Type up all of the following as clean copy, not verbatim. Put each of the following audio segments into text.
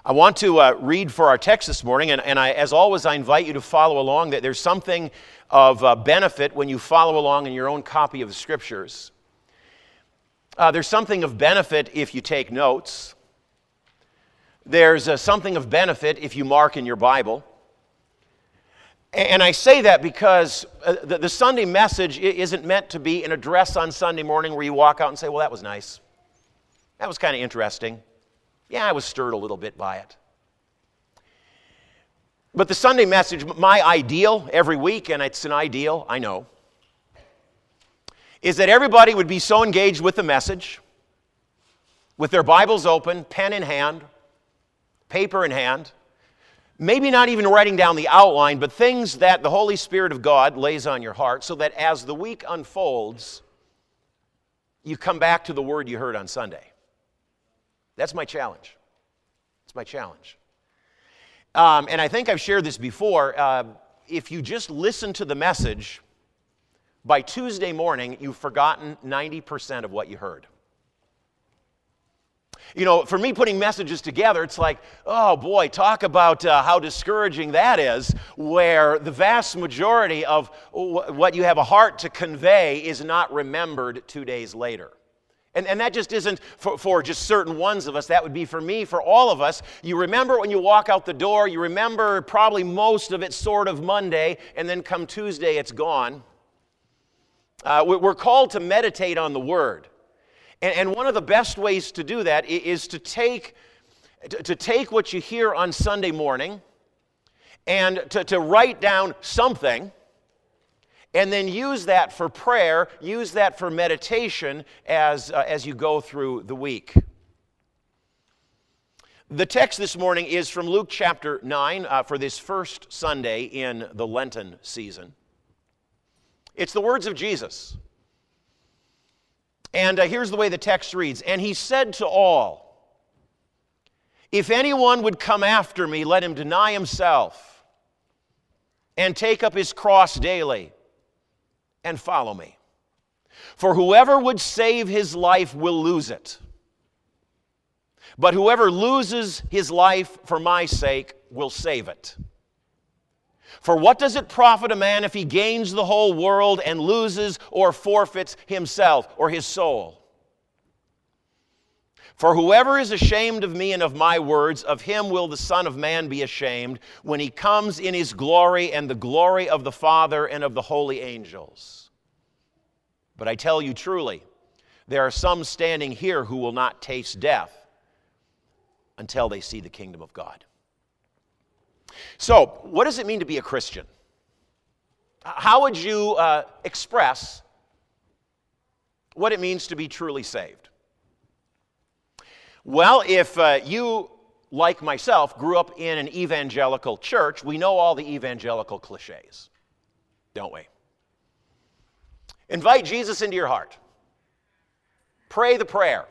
I want to read for our text this morning, and as always, I invite you to follow along. That there's something of benefit when you follow along in your own copy of the Scriptures. There's something of benefit if you take notes. There's something of benefit if you mark in your Bible. And I say that because the Sunday message isn't meant to be an address on Sunday morning where you walk out and say, well, that was nice. That was kind of interesting. Yeah, I was stirred a little bit by it. But the Sunday message, my ideal every week, and it's an ideal, I know, is that everybody would be so engaged with the message, with their Bibles open, pen in hand, paper in hand, maybe not even writing down the outline, but things that the Holy Spirit of God lays on your heart, so that as the week unfolds, you come back to the word you heard on Sunday. That's my challenge. It's my challenge. And I think I've shared this before. If you just listen to the message, by Tuesday morning, you've forgotten 90% of what you heard. You know, for me, putting messages together, it's like, oh boy, talk about how discouraging that is, where the vast majority of what you have a heart to convey is not remembered 2 days later. And that just isn't for just certain ones of us. That would be for me, for all of us. You remember when you walk out the door, you remember probably most of it sort of Monday, and then come Tuesday, it's gone. We're called to meditate on the Word. And one of the best ways to do that is to take what you hear on Sunday morning and to write down something, and then use that for prayer, use that for meditation as you go through the week. The text this morning is from Luke chapter 9 for this first Sunday in the Lenten season. It's the words of Jesus. And here's the way the text reads. And he said to all, if anyone would come after me, let him deny himself and take up his cross daily and follow me. For whoever would save his life will lose it. But whoever loses his life for my sake will save it. For what does it profit a man if he gains the whole world and loses or forfeits himself or his soul? For whoever is ashamed of me and of my words, of him will the Son of Man be ashamed when he comes in his glory and the glory of the Father and of the holy angels. But I tell you truly, there are some standing here who will not taste death until they see the kingdom of God. So, what does it mean to be a Christian? How would you express what it means to be truly saved? Well, if you, like myself, grew up in an evangelical church, we know all the evangelical cliches, don't we? Invite Jesus into your heart. Pray the prayer.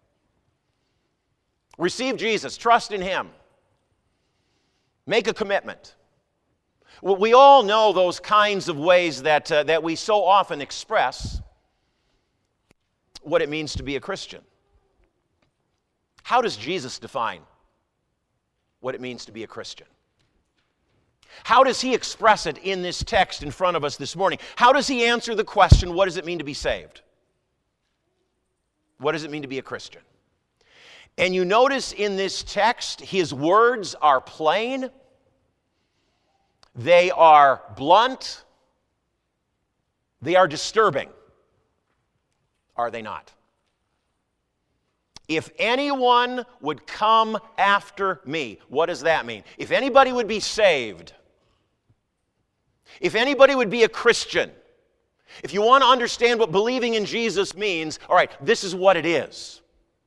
Receive Jesus. Trust in Him. Make a commitment. Well, we all know those kinds of ways that we so often express what it means to be a Christian. How does Jesus define what it means to be a Christian? How does He express it in this text in front of us this morning? How does He answer the question, what does it mean to be saved? What does it mean to be a Christian? And you notice in this text, His words are plain, they are blunt, they are disturbing. Are they not? If anyone would come after me, what does that mean? If anybody would be saved, if anybody would be a Christian, if you want to understand what believing in Jesus means, all right, this is what it is.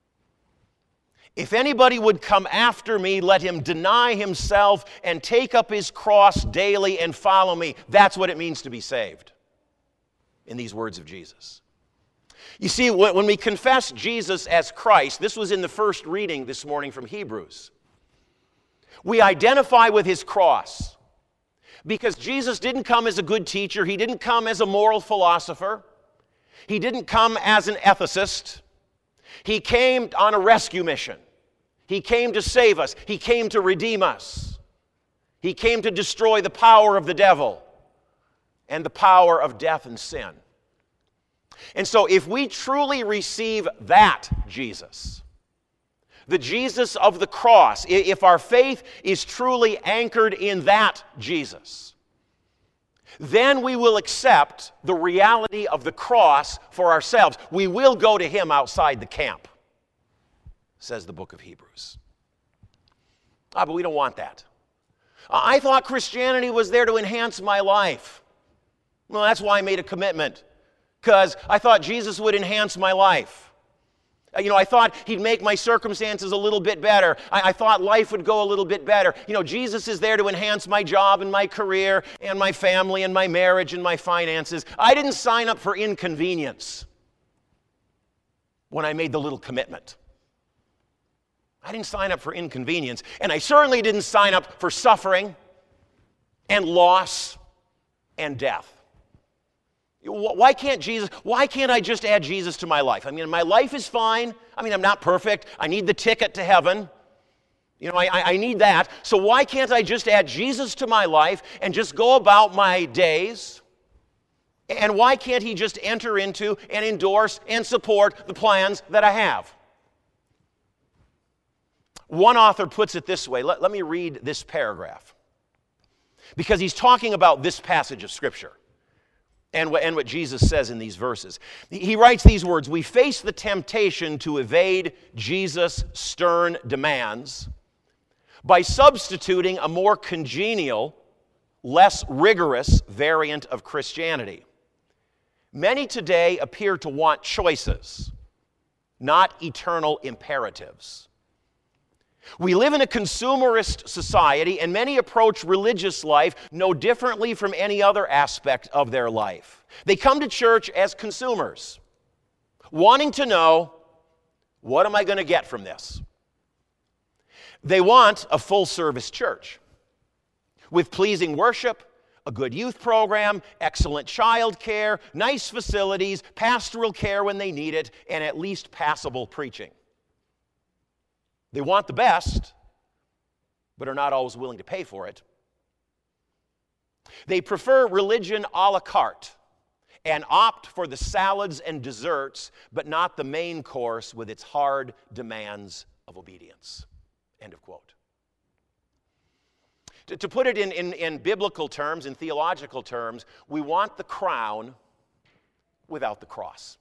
If anybody would come after me, let him deny himself and take up his cross daily and follow me. That's what it means to be saved in these words of Jesus. You see, when we confess Jesus as Christ, this was in the first reading this morning from Hebrews, we identify with His cross. Because Jesus didn't come as a good teacher. He didn't come as a moral philosopher. He didn't come as an ethicist. He came on a rescue mission. He came to save us. He came to redeem us. He came to destroy the power of the devil and the power of death and sin. And so if we truly receive that Jesus, the Jesus of the cross, if our faith is truly anchored in that Jesus, then we will accept the reality of the cross for ourselves. We will go to Him outside the camp, says the book of Hebrews. But we don't want that. I thought Christianity was there to enhance my life. Well, that's why I made a commitment, because I thought Jesus would enhance my life. I thought He'd make my circumstances a little bit better. I thought life would go a little bit better. Jesus is there to enhance my job and my career and my family and my marriage and my finances. I didn't sign up for inconvenience when I made the little commitment. I didn't sign up for inconvenience, and I certainly didn't sign up for suffering and loss and death. Why can't I just add Jesus to my life? My life is fine. I'm not perfect. I need the ticket to heaven. I need that. So why can't I just add Jesus to my life and just go about my days? And why can't He just enter into and endorse and support the plans that I have? One author puts it this way. Let me read this paragraph, because he's talking about this passage of Scripture and what Jesus says in these verses. He writes these words: "We face the temptation to evade Jesus' stern demands by substituting a more congenial, less rigorous variant of Christianity. Many today appear to want choices, not eternal imperatives. We live in a consumerist society, and many approach religious life no differently from any other aspect of their life. They come to church as consumers, wanting to know, what am I going to get from this? They want a full-service church with pleasing worship, a good youth program, excellent child care, nice facilities, pastoral care when they need it, and at least passable preaching. They want the best, but are not always willing to pay for it. They prefer religion a la carte and opt for the salads and desserts, but not the main course with its hard demands of obedience." End of quote. To put it in biblical terms, in theological terms, we want the crown without the cross.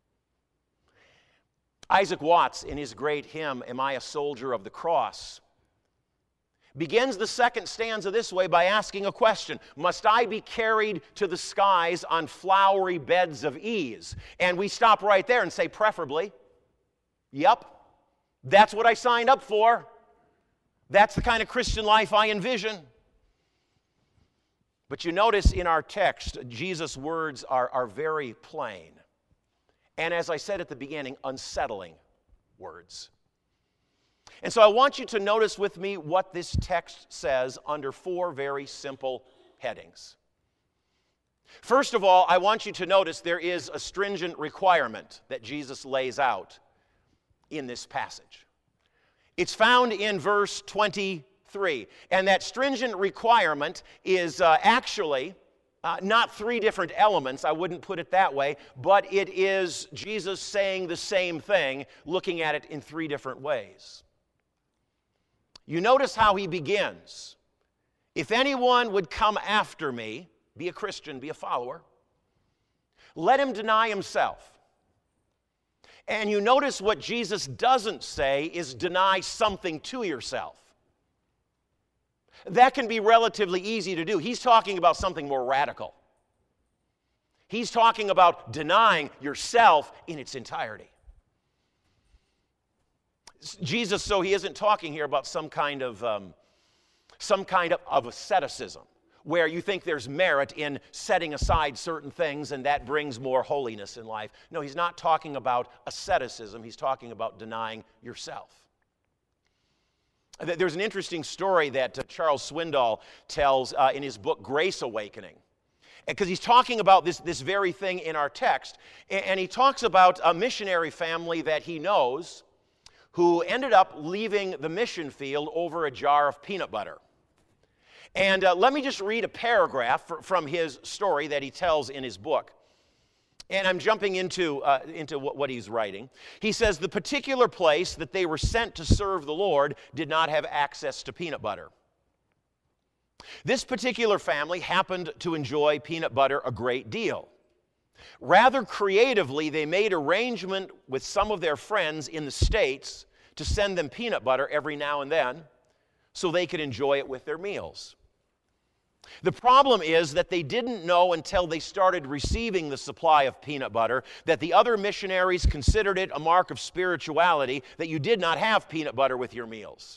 Isaac Watts, in his great hymn, "Am I a Soldier of the Cross?" begins the second stanza this way by asking a question: must I be carried to the skies on flowery beds of ease? And we stop right there and say, preferably. Yep, that's what I signed up for. That's the kind of Christian life I envision. But you notice in our text, Jesus' words are very plain. And as I said at the beginning, unsettling words. And so I want you to notice with me what this text says under four very simple headings. First of all, I want you to notice there is a stringent requirement that Jesus lays out in this passage. It's found in verse 23. And that stringent requirement is actually not three different elements, I wouldn't put it that way, but it is Jesus saying the same thing, looking at it in three different ways. You notice how He begins. If anyone would come after me, be a Christian, be a follower, let him deny himself. And you notice what Jesus doesn't say is deny something to yourself. That can be relatively easy to do. He's talking about something more radical. He's talking about denying yourself in its entirety. Jesus, so He isn't talking here about some kind of asceticism, where you think there's merit in setting aside certain things and that brings more holiness in life. No, He's not talking about asceticism. He's talking about denying yourself. There's an interesting story that Charles Swindoll tells in his book, Grace Awakening. Because he's talking about this very thing in our text. And he talks about a missionary family that he knows who ended up leaving the mission field over a jar of peanut butter. And let me just read a paragraph from his story that he tells in his book. And I'm jumping into what he's writing. He says, the particular place that they were sent to serve the Lord did not have access to peanut butter. This particular family happened to enjoy peanut butter a great deal. Rather creatively, they made arrangement with some of their friends in the States to send them peanut butter every now and then so they could enjoy it with their meals. The problem is that they didn't know until they started receiving the supply of peanut butter that the other missionaries considered it a mark of spirituality that you did not have peanut butter with your meals.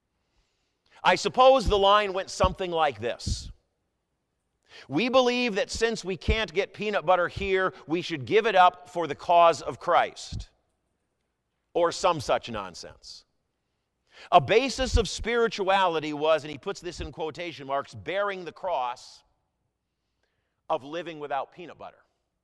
I suppose the line went something like this. We believe that since we can't get peanut butter here, we should give it up for the cause of Christ. Or some such nonsense. A basis of spirituality was, and he puts this in quotation marks, bearing the cross of living without peanut butter.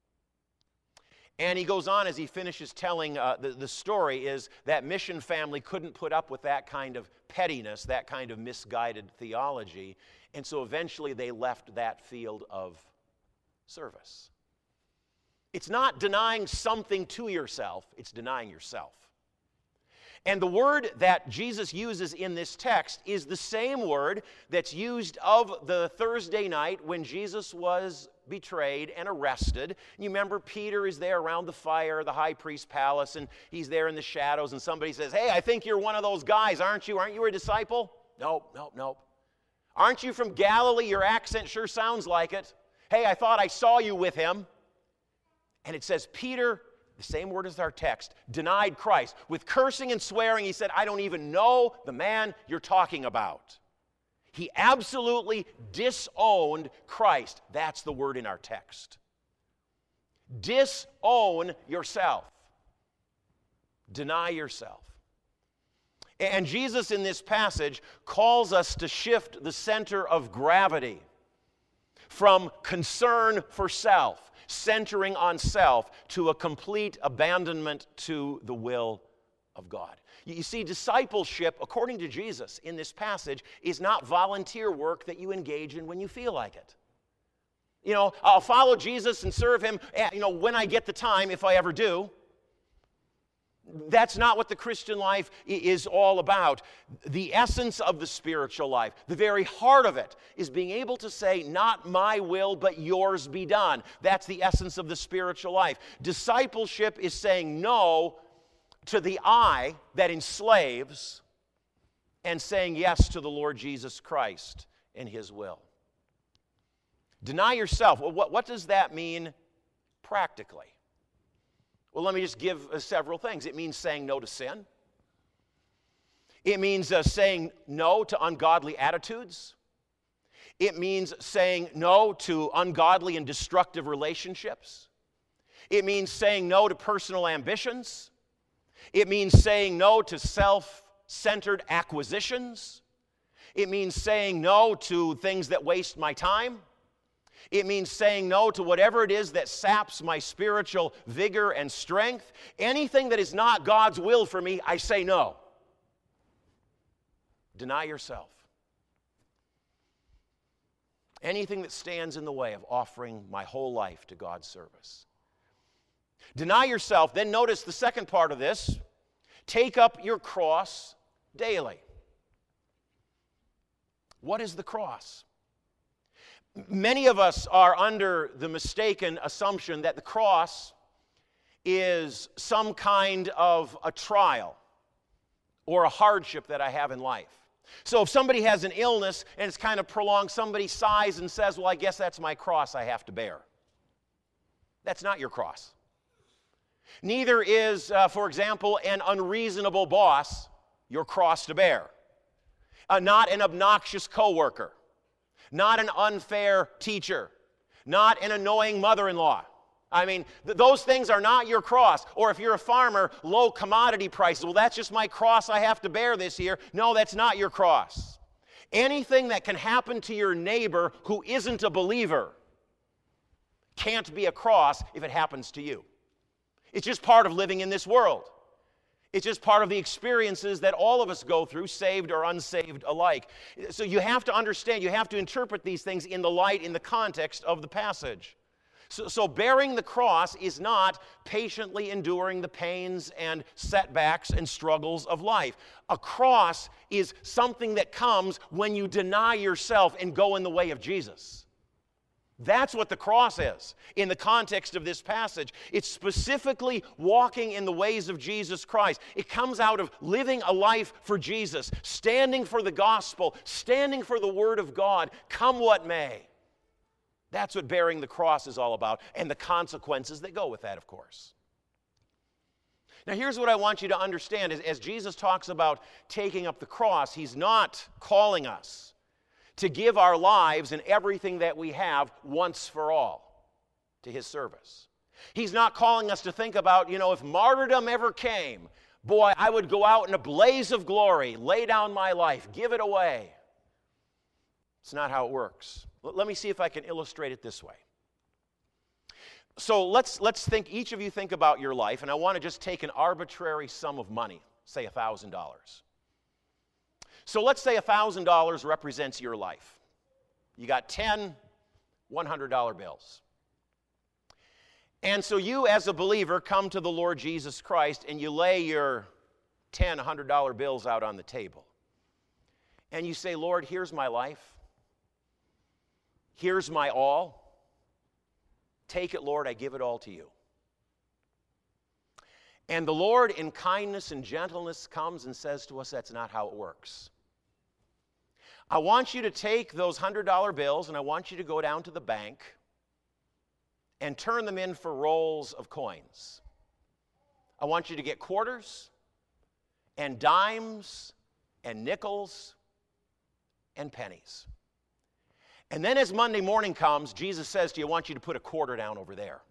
And he goes on as he finishes telling the story is that mission family couldn't put up with that kind of pettiness, that kind of misguided theology. And so eventually they left that field of service. It's not denying something to yourself, it's denying yourself. And the word that Jesus uses in this text is the same word that's used of the Thursday night when Jesus was betrayed and arrested. You remember Peter is there around the fire, the high priest's palace, and he's there in the shadows, and somebody says, hey, I think you're one of those guys, aren't you? Aren't you a disciple? Nope. Aren't you from Galilee? Your accent sure sounds like it. Hey, I thought I saw you with him. And it says Peter, the same word as our text, denied Christ. With cursing and swearing, he said, I don't even know the man you're talking about. He absolutely disowned Christ. That's the word in our text. Disown yourself. Deny yourself. And Jesus in this passage calls us to shift the center of gravity from concern for self, centering on self, to a complete abandonment to the will of God. You see, discipleship, according to Jesus in this passage, is not volunteer work that you engage in when you feel like it. You know, I'll follow Jesus and serve him, when I get the time, if I ever do. That's not what the Christian life is all about. The essence of the spiritual life, the very heart of it, is being able to say, not my will, but yours be done. That's the essence of the spiritual life. Discipleship is saying no to the I that enslaves and saying yes to the Lord Jesus Christ and his will. Deny yourself. Well, what does that mean practically? Well, let me just give several things. It means saying no to sin. It means saying no to ungodly attitudes. It means saying no to ungodly and destructive relationships. It means saying no to personal ambitions. It means saying no to self-centered acquisitions. It means saying no to things that waste my time. It means saying no to whatever it is that saps my spiritual vigor and strength. Anything that is not God's will for me, I say no. Deny yourself. Anything that stands in the way of offering my whole life to God's service. Deny yourself. Then notice the second part of this. Take up your cross daily. What is the cross? Many of us are under the mistaken assumption that the cross is some kind of a trial or a hardship that I have in life. So if somebody has an illness and it's kind of prolonged, somebody sighs and says, well, I guess that's my cross I have to bear. That's not your cross. Neither is, for example, an unreasonable boss your cross to bear. Not an obnoxious coworker. Not an unfair teacher. Not an annoying mother-in-law. I mean, those things are not your cross. Or if you're a farmer, low commodity prices. Well, that's just my cross I have to bear this year. No, that's not your cross. Anything that can happen to your neighbor who isn't a believer can't be a cross if it happens to you. It's just part of living in this world. It's just part of the experiences that all of us go through, saved or unsaved alike. So you have to understand, you have to interpret these things in the light, in the context of the passage. So bearing the cross is not patiently enduring the pains and setbacks and struggles of life. A cross is something that comes when you deny yourself and go in the way of Jesus. That's what the cross is in the context of this passage. It's specifically walking in the ways of Jesus Christ. It comes out of living a life for Jesus, standing for the gospel, standing for the Word of God, come what may. That's what bearing the cross is all about, and the consequences that go with that, of course. Now, here's what I want you to understand. As Jesus talks about taking up the cross, he's not calling us to give our lives and everything that we have once for all to his service. He's not calling us to think about, if martyrdom ever came, boy, I would go out in a blaze of glory, lay down my life, give it away. It's not how it works. Let me see if I can illustrate it this way. So let's think, each of you think about your life, and I want to just take an arbitrary sum of money, say $1,000. So let's say $1,000 represents your life. You got 10 $100 bills. And so you, as a believer, come to the Lord Jesus Christ and you lay your 10 $100 bills out on the table. And you say, Lord, here's my life. Here's my all. Take it, Lord, I give it all to you. And the Lord, in kindness and gentleness, comes and says to us, that's not how it works. I want you to take those $100 bills and I want you to go down to the bank and turn them in for rolls of coins. I want you to get quarters and dimes and nickels and pennies. And then as Monday morning comes, Jesus says to you, I want you to put a quarter down over there.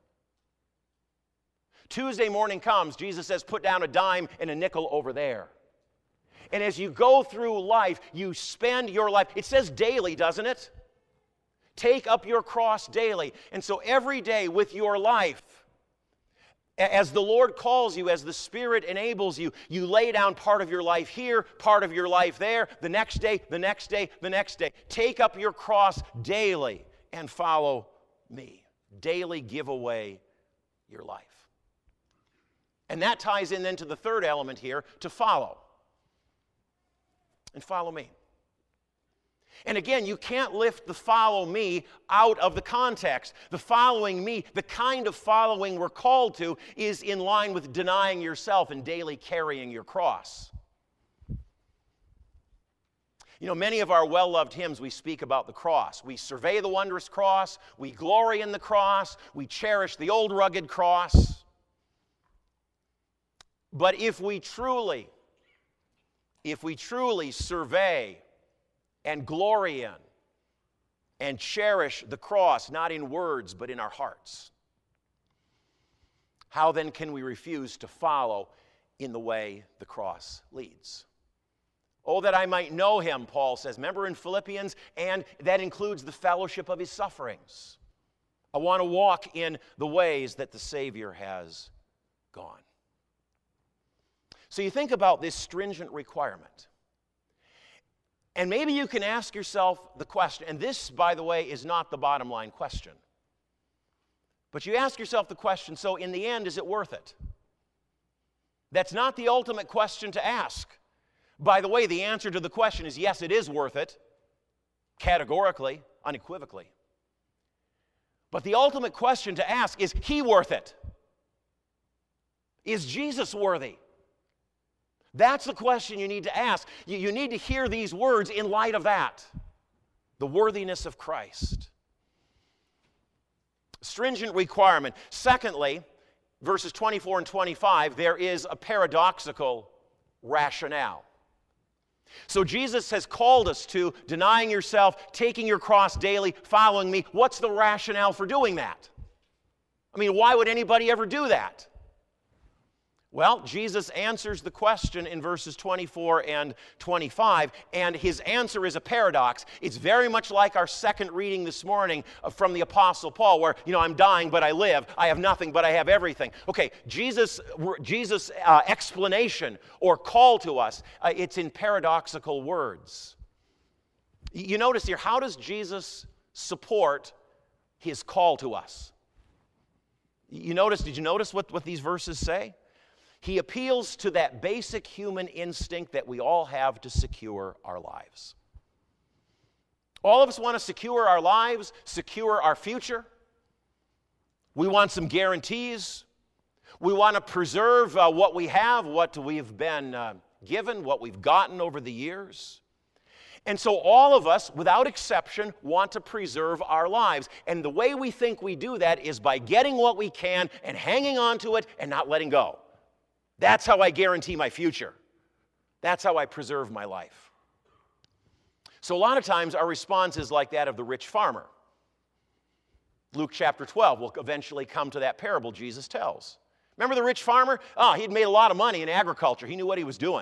Tuesday morning comes, Jesus says, put down a dime and a nickel over there. And as you go through life, you spend your life. It says daily, doesn't it? Take up your cross daily. And so every day with your life, as the Lord calls you, as the Spirit enables you, you lay down part of your life here, part of your life there, the next day, the next day, the next day. Take up your cross daily and follow me. Daily give away your life. And that ties in then to the third element here, to follow. And follow me. And again, you can't lift the follow me out of the context. The following me, the kind of following we're called to, is in line with denying yourself and daily carrying your cross. Many of our well-loved hymns, we speak about the cross. We survey the wondrous cross. We glory in the cross. We cherish the old rugged cross. But if we truly survey and glory in and cherish the cross, not in words, but in our hearts, how then can we refuse to follow in the way the cross leads? Oh, that I might know him, Paul says. Remember in Philippians? And that includes the fellowship of his sufferings. I want to walk in the ways that the Savior has gone. So you think about this stringent requirement. And maybe you can ask yourself the question, and this, by the way, is not the bottom line question. But you ask yourself the question, so in the end, is it worth it? That's not the ultimate question to ask. By the way, the answer to the question is yes, it is worth it, categorically, unequivocally. But the ultimate question to ask is he worth it? Is Jesus worthy? That's the question you need to ask. You need to hear these words in light of that, the worthiness of Christ. Stringent requirement. Secondly, verses 24 and 25, there is a paradoxical rationale. So Jesus has called us to denying yourself, taking your cross daily, following me. What's the rationale for doing that? I mean, why would anybody ever do that? Well, Jesus answers the question in verses 24 and 25, and his answer is a paradox. It's very much like our second reading this morning from the Apostle Paul, where, I'm dying, but I live. I have nothing, but I have everything. Okay, Jesus' explanation or call to us, it's in paradoxical words. You notice here, how does Jesus support his call to us? Did you notice what these verses say? He appeals to that basic human instinct that we all have to secure our lives. All of us want to secure our lives, secure our future. We want some guarantees. We want to preserve what we have, what we've been given, what we've gotten over the years. And so all of us, without exception, want to preserve our lives. And the way we think we do that is by getting what we can and hanging on to it and not letting go. That's how I guarantee my future. That's how I preserve my life. So a lot of times our response is like that of the rich farmer. Luke chapter 12 will eventually come to that parable Jesus tells. Remember the rich farmer? He'd made a lot of money in agriculture. He knew what he was doing.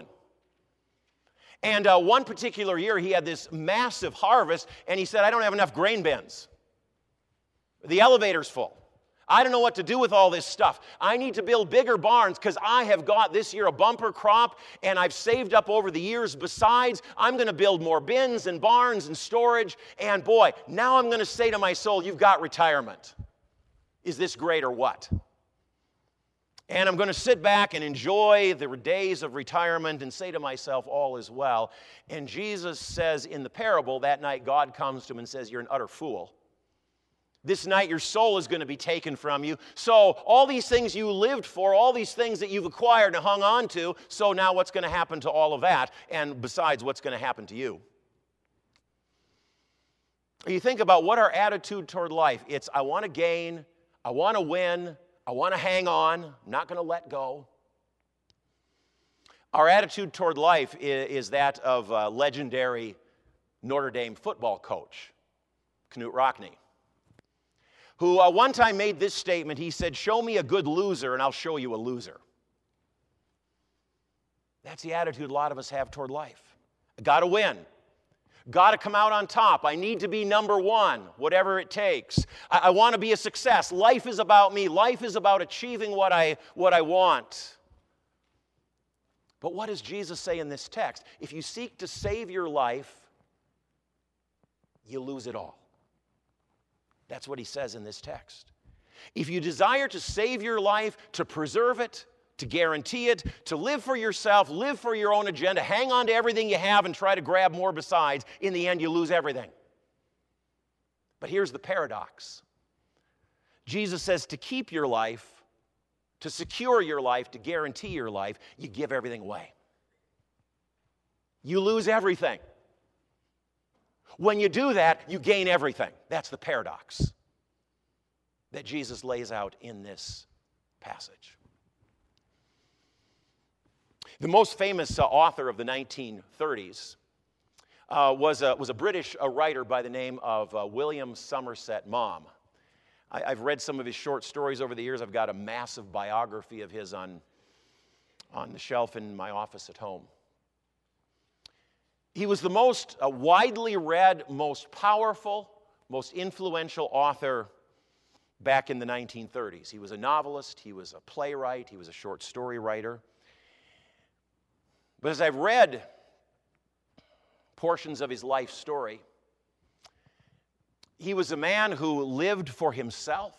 And one particular year he had this massive harvest, and he said, I don't have enough grain bins. The elevator's full. I don't know what to do with all this stuff. I need to build bigger barns because I have got this year a bumper crop and I've saved up over the years. Besides, I'm going to build more bins and barns and storage. And boy, now I'm going to say to my soul, you've got retirement. Is this great or what? And I'm going to sit back and enjoy the days of retirement and say to myself, all is well. And Jesus says in the parable, that night God comes to him and says, you're an utter fool. This night your soul is going to be taken from you. So all these things you lived for, all these things that you've acquired and hung on to, so now what's going to happen to all of that? And besides, what's going to happen to you? You think about what our attitude toward life. It's I want to gain, I want to win, I want to hang on, I'm not going to let go. Our attitude toward life is that of legendary Notre Dame football coach, Knute Rockne, who one time made this statement. He said, show me a good loser and I'll show you a loser. That's the attitude a lot of us have toward life. I got to win. Got to come out on top. I need to be number one, whatever it takes. I want to be a success. Life is about me. Life is about achieving what I want. But what does Jesus say in this text? If you seek to save your life, you lose it all. That's what he says in this text. If you desire to save your life, to preserve it, to guarantee it, to live for yourself, live for your own agenda, hang on to everything you have and try to grab more besides, in the end you lose everything. But here's the paradox. Jesus says to keep your life, to secure your life, to guarantee your life, you give everything away. You lose everything. When you do that, you gain everything. That's the paradox that Jesus lays out in this passage. The most famous author of the 1930s was a British writer by the name of William Somerset Maugham. I've read some of his short stories over the years. I've got a massive biography of his on the shelf in my office at home. He was the most widely read, most powerful, most influential author back in the 1930s. He was a novelist, he was a playwright, he was a short story writer. But as I've read portions of his life story, he was a man who lived for himself.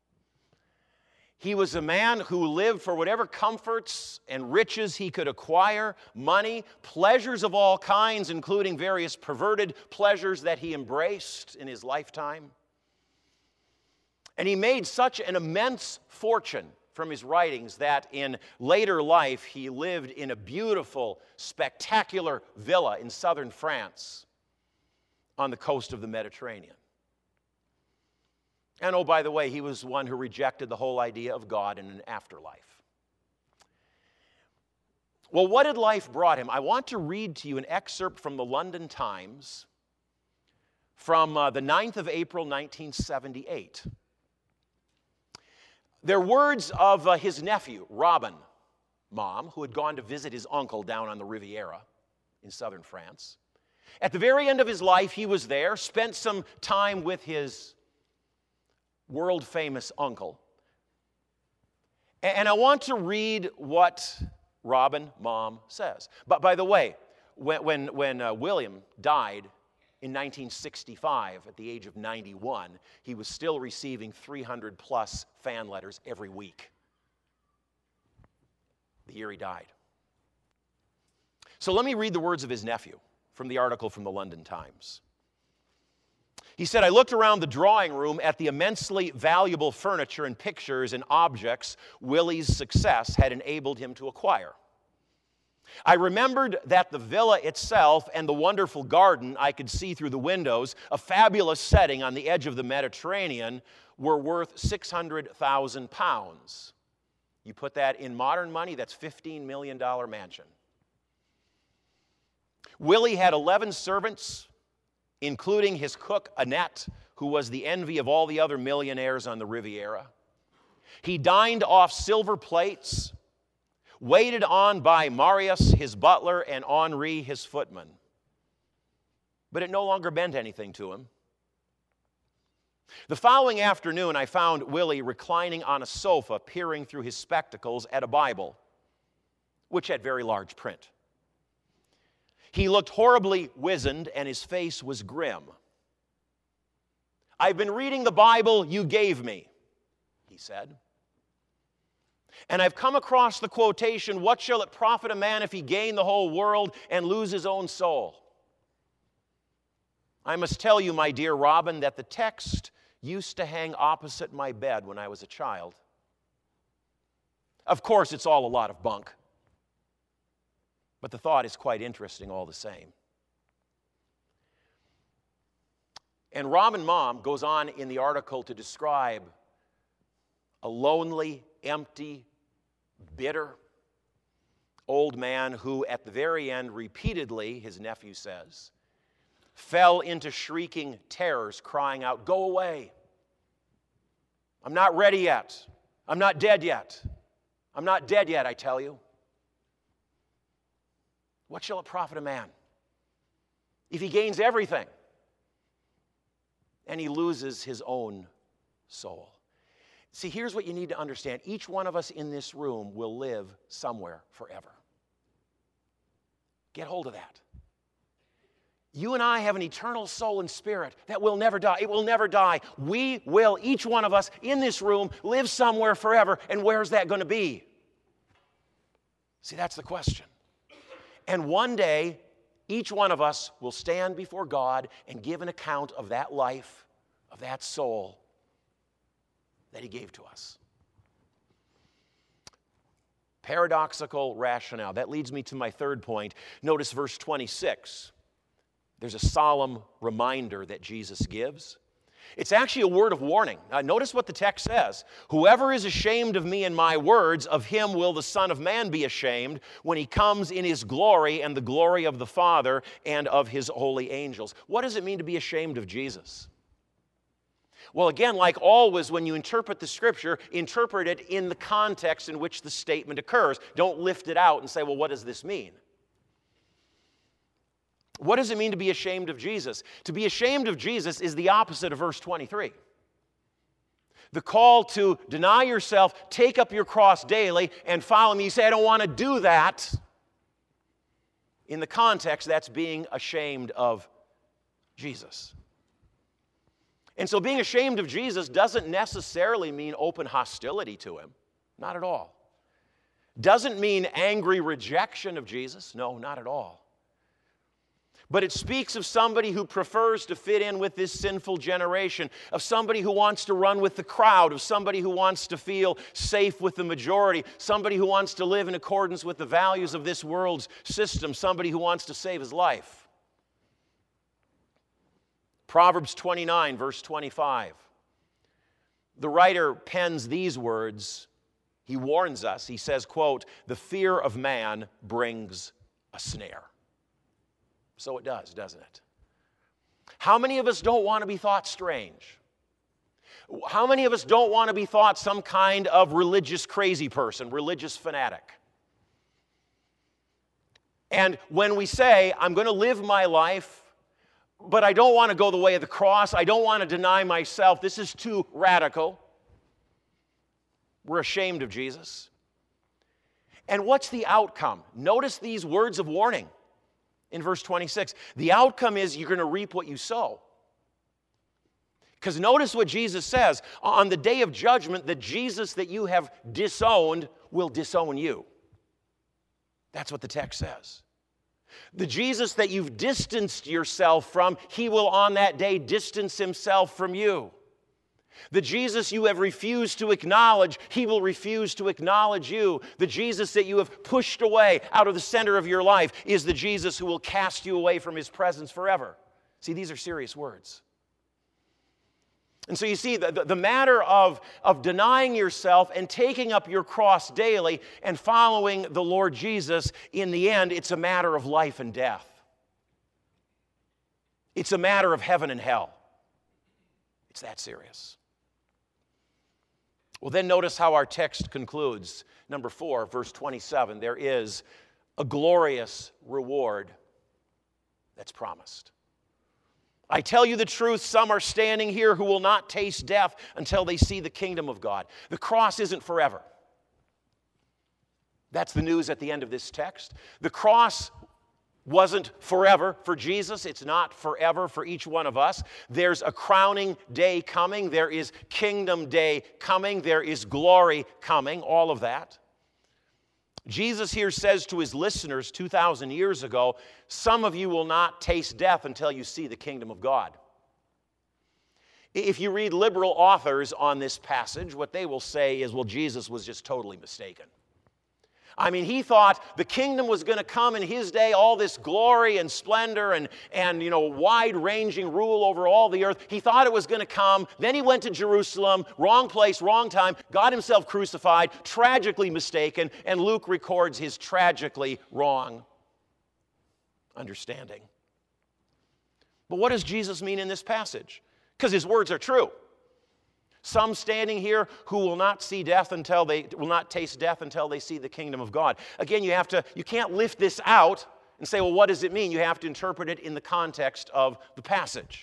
He was a man who lived for whatever comforts and riches he could acquire, money, pleasures of all kinds, including various perverted pleasures that he embraced in his lifetime. And he made such an immense fortune from his writings that in later life he lived in a beautiful, spectacular villa in southern France on the coast of the Mediterranean. And oh, by the way, he was one who rejected the whole idea of God in an afterlife. Well, what had life brought him? I want to read to you an excerpt from the London Times from the 9th of April, 1978. They're words of his nephew, Robin. mom, who had gone to visit his uncle down on the Riviera in southern France. At the very end of his life, he was there, spent some time with his world-famous uncle. And I want to read what Robin, mom, says. But by the way, when William died in 1965 at the age of 91, he was still receiving 300-plus fan letters every week. The year he died. So let me read the words of his nephew from the article from the London Times. He said, "I looked around the drawing room at the immensely valuable furniture and pictures and objects Willie's success had enabled him to acquire. I remembered that the villa itself and the wonderful garden I could see through the windows, a fabulous setting on the edge of the Mediterranean, were worth £600,000. You put that in modern money, that's $15 million mansion. Willie had 11 servants, including his cook, Annette, who was the envy of all the other millionaires on the Riviera. He dined off silver plates, waited on by Marius, his butler, and Henri, his footman. But it no longer meant anything to him. The following afternoon, I found Willie reclining on a sofa, peering through his spectacles at a Bible, which had very large print. He looked horribly wizened, and his face was grim. 'I've been reading the Bible you gave me,' he said. 'And I've come across the quotation, "What shall it profit a man if he gain the whole world and lose his own soul?" I must tell you, my dear Robin, that the text used to hang opposite my bed when I was a child. Of course, it's all a lot of bunk, but the thought is quite interesting all the same.'" And Robin Mom goes on in the article to describe a lonely, empty, bitter old man who, at the very end, repeatedly, his nephew says, fell into shrieking terrors, crying out, "Go away. I'm not ready yet. I'm not dead yet. I'm not dead yet, I tell you. What shall it profit a man if he gains everything and he loses his own soul?" See, here's what you need to understand. Each one of us in this room will live somewhere forever. Get hold of that. You and I have an eternal soul and spirit that will never die. It will never die. We will, each one of us in this room, live somewhere forever. And where's that going to be? See, that's the question. And one day, each one of us will stand before God and give an account of that life, of that soul that He gave to us. Paradoxical rationale. That leads me to my third point. Notice verse 26. There's a solemn reminder that Jesus gives. It's actually a word of warning. Notice what the text says. "Whoever is ashamed of me and my words, of him will the Son of Man be ashamed when he comes in his glory and the glory of the Father and of his holy angels." What does it mean to be ashamed of Jesus? Well, again, like always, when you interpret the Scripture, interpret it in the context in which the statement occurs. Don't lift it out and say, well, what does this mean? What does it mean to be ashamed of Jesus? To be ashamed of Jesus is the opposite of verse 23. The call to deny yourself, take up your cross daily, and follow me. You say, I don't want to do that. In the context, that's being ashamed of Jesus. And so being ashamed of Jesus doesn't necessarily mean open hostility to Him. Not at all. Doesn't mean angry rejection of Jesus. No, not at all. But it speaks of somebody who prefers to fit in with this sinful generation, of somebody who wants to run with the crowd, of somebody who wants to feel safe with the majority, somebody who wants to live in accordance with the values of this world's system, somebody who wants to save his life. Proverbs 29, verse 25. The writer pens these words. He warns us. He says, quote, "The fear of man brings a snare." So it does, doesn't it? How many of us don't want to be thought strange? How many of us don't want to be thought some kind of religious crazy person, religious fanatic? And when we say, I'm going to live my life, but I don't want to go the way of the cross, I don't want to deny myself, this is too radical, we're ashamed of Jesus. And what's the outcome? Notice these words of warning in verse 26. The outcome is you're going to reap what you sow. Because notice what Jesus says. On the day of judgment, the Jesus that you have disowned will disown you. That's what the text says. The Jesus that you've distanced yourself from, he will on that day distance himself from you. The Jesus you have refused to acknowledge, he will refuse to acknowledge you. The Jesus that you have pushed away out of the center of your life is the Jesus who will cast you away from his presence forever. See, these are serious words. And so you see, the matter of denying yourself and taking up your cross daily and following the Lord Jesus, in the end, it's a matter of life and death. It's a matter of heaven and hell. It's that serious. Well, then notice how our text concludes. Number 4, verse 27, there is a glorious reward that's promised. I tell you the truth, some are standing here who will not taste death until they see the kingdom of God. The cross isn't forever. That's the news at the end of this text. The cross wasn't forever for Jesus. It's not forever for each one of us. There's a crowning day coming. There is kingdom day coming. There is glory coming, all of that. Jesus here says to his listeners 2,000 years ago, some of you will not taste death until you see the kingdom of God. If you read liberal authors on this passage, what they will say is, well, Jesus was just totally mistaken. I mean, he thought the kingdom was going to come in his day, all this glory and splendor and wide-ranging rule over all the earth. He thought it was going to come. Then he went to Jerusalem, wrong place, wrong time, got himself crucified, tragically mistaken, and Luke records his tragically wrong understanding. But what does Jesus mean in this passage? Because his words are true. Some standing here who will not taste death until they see the kingdom of God. Again, you can't lift this out and say, well, what does it mean? You have to interpret it in the context of the passage.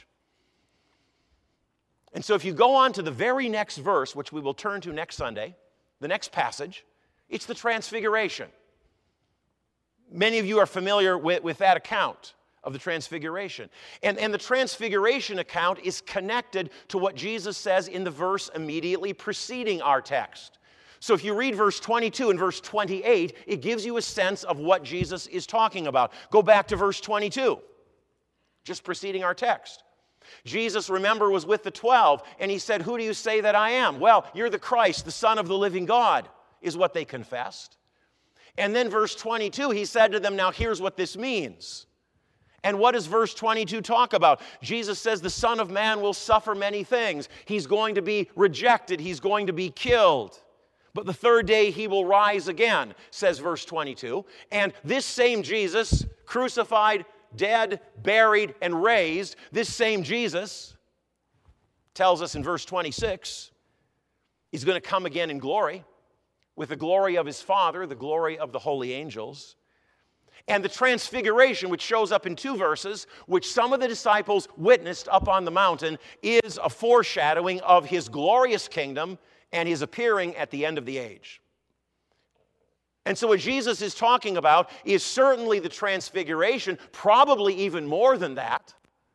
And so if you go on to the very next verse, which we will turn to next Sunday, the next passage, it's the Transfiguration. Many of you are familiar with that account of the Transfiguration. And the Transfiguration account is connected to what Jesus says in the verse immediately preceding our text. So if you read verse 22 and verse 28, it gives you a sense of what Jesus is talking about. Go back to verse 22, just preceding our text. Jesus, remember, was with the 12, and he said, who do you say that I am? Well, you're the Christ, the Son of the living God, is what they confessed. And then verse 22, he said to them, now here's what this means. And what does verse 22 talk about? Jesus says the Son of Man will suffer many things. He's going to be rejected. He's going to be killed. But the third day he will rise again, says verse 22. And this same Jesus, crucified, dead, buried, and raised, this same Jesus tells us in verse 26, he's going to come again in glory, with the glory of his Father, the glory of the holy angels. And the Transfiguration, which shows up in 2 verses, which some of the disciples witnessed up on the mountain, is a foreshadowing of his glorious kingdom and his appearing at the end of the age. And so what Jesus is talking about is certainly the Transfiguration, probably even more than that.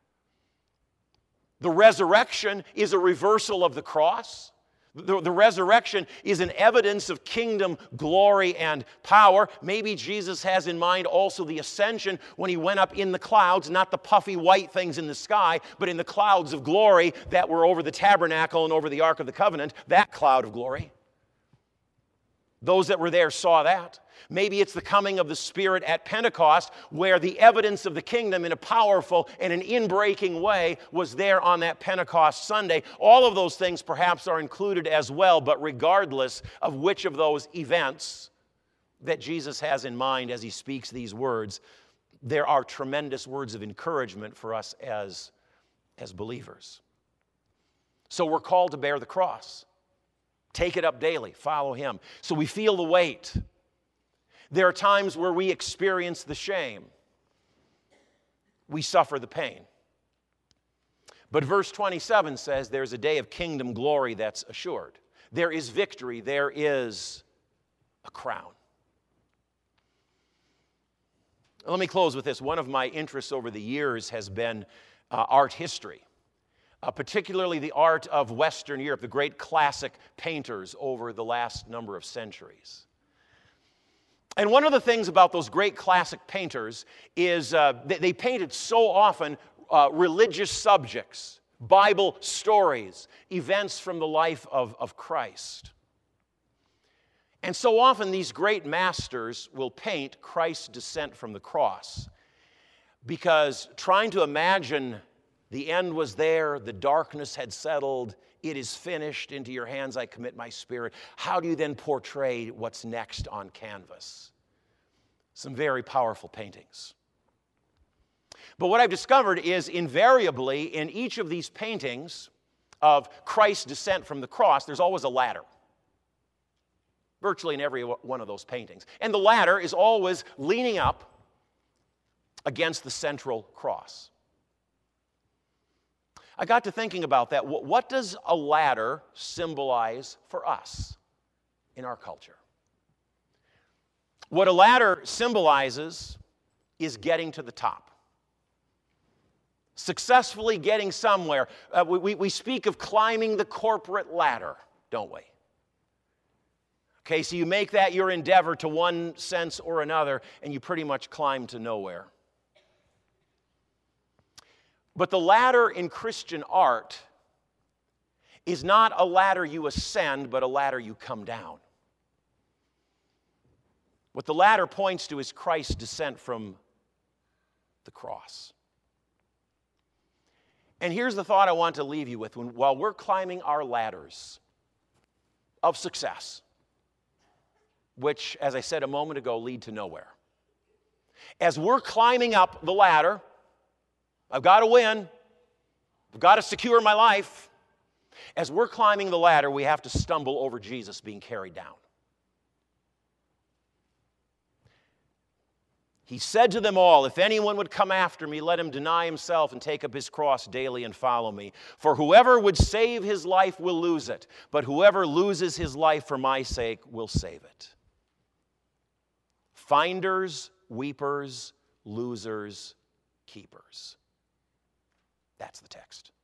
The resurrection is a reversal of the cross. The resurrection is an evidence of kingdom glory and power. Maybe Jesus has in mind also the ascension when he went up in the clouds, not the puffy white things in the sky, but in the clouds of glory that were over the tabernacle and over the Ark of the Covenant, that cloud of glory. Those that were there saw that. Maybe it's the coming of the Spirit at Pentecost, where the evidence of the kingdom in a powerful and an inbreaking way was there on that Pentecost Sunday. All of those things perhaps are included as well, but regardless of which of those events that Jesus has in mind as he speaks these words, there are tremendous words of encouragement for us as believers. So we're called to bear the cross. Take it up daily. Follow him. So we feel the weight. There are times where we experience the shame. We suffer the pain. But verse 27 says there's a day of kingdom glory that's assured. There is victory. There is a crown. Let me close with this. One of my interests over the years has been art history, particularly the art of Western Europe, the great classic painters over the last number of centuries. And one of the things about those great classic painters is they painted so often religious subjects, Bible stories, events from the life of Christ. And so often these great masters will paint Christ's descent from the cross because trying to imagine the end was there, the darkness had settled, it is finished, into your hands I commit my spirit. How do you then portray what's next on canvas? Some very powerful paintings. But what I've discovered is invariably in each of these paintings of Christ's descent from the cross, there's always a ladder. Virtually in every one of those paintings. And the ladder is always leaning up against the central cross. I got to thinking about that. What does a ladder symbolize for us in our culture? What a ladder symbolizes is getting to the top. Successfully getting somewhere. We speak of climbing the corporate ladder, don't we? Okay, so you make that your endeavor to one sense or another, and you pretty much climb to nowhere. But the ladder in Christian art is not a ladder you ascend, but a ladder you come down. What the ladder points to is Christ's descent from the cross. And here's the thought I want to leave you with. While we're climbing our ladders of success, which, as I said a moment ago, lead to nowhere. As we're climbing up the ladder, I've got to win. I've got to secure my life. As we're climbing the ladder, we have to stumble over Jesus being carried down. He said to them all, if anyone would come after me, let him deny himself and take up his cross daily and follow me. For whoever would save his life will lose it, but whoever loses his life for my sake will save it. Finders, weepers, losers, keepers. That's the text.